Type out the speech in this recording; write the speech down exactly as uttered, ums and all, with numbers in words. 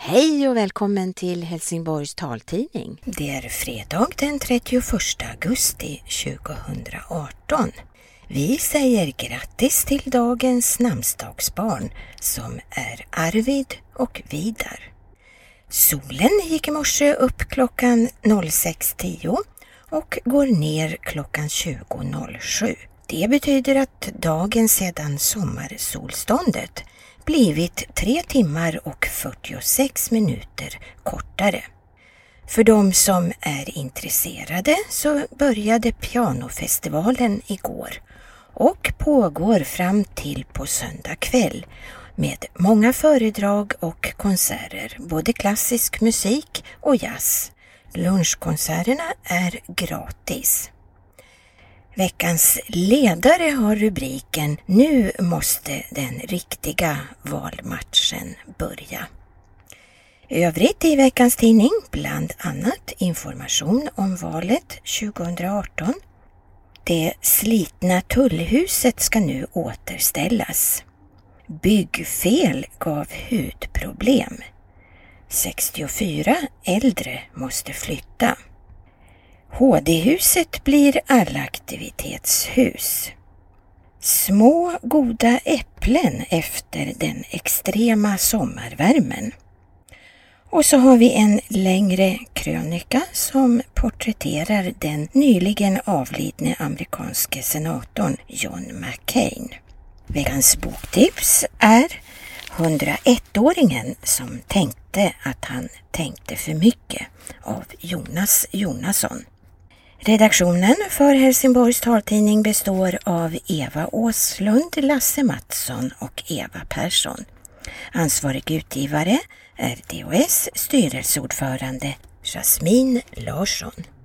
Hej och välkommen till Helsingborgs taltidning. Det är fredag den trettioförsta augusti tjugohundraarton. Vi säger grattis till dagens namnsdagsbarn som är Arvid och Vidar. Solen gick i morse upp klockan sex tio och går ner klockan tjugo sju. Det betyder att dagen sedan sommarsolståndet blivit tre timmar och fyrtiosex minuter kortare. För de som är intresserade så började pianofestivalen igår och pågår fram till på söndag kväll med många föredrag och konserter, både klassisk musik och jazz. Lunchkonserterna är gratis. Veckans ledare har rubriken "Nu måste den riktiga valmatchen börja". Övrigt i veckans tidning bland annat information om valet tjugohundraarton. Det slitna tullhuset ska nu återställas. Byggfel gav hudproblem. sextiofyra äldre måste flytta. H D-huset blir allaktivitetshus. Små goda äpplen efter den extrema sommarvärmen. Och så har vi en längre krönika som porträtterar den nyligen avlidne amerikanske senatorn John McCain. Veckans boktips är hundraettåringen som tänkte att han tänkte för mycket av Jonas Jonasson. Redaktionen för Helsingborgs taltidning består av Eva Åslund, Lasse Mattsson och Eva Persson. Ansvarig utgivare är D O S styrelseordförande Jasmin Larsson.